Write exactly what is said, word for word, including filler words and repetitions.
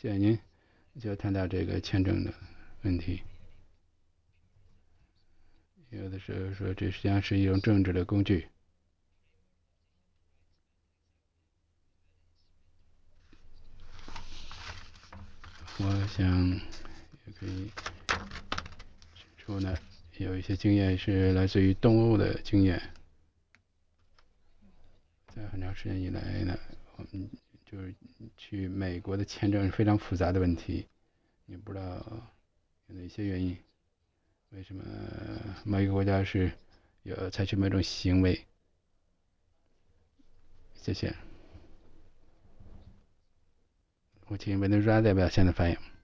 谢谢您。就谈到这个签证的问题，有的时候说这实际上是一种政治的工具。我想也可以指出呢，有一些经验是来自于东欧的经验。在很长时间以来呢，我们就是去美国的签证是非常复杂的问题，也不知道有哪些原因，为什么某一个国家是有采取某种行为。谢谢。我请委内瑞拉代表现在发言。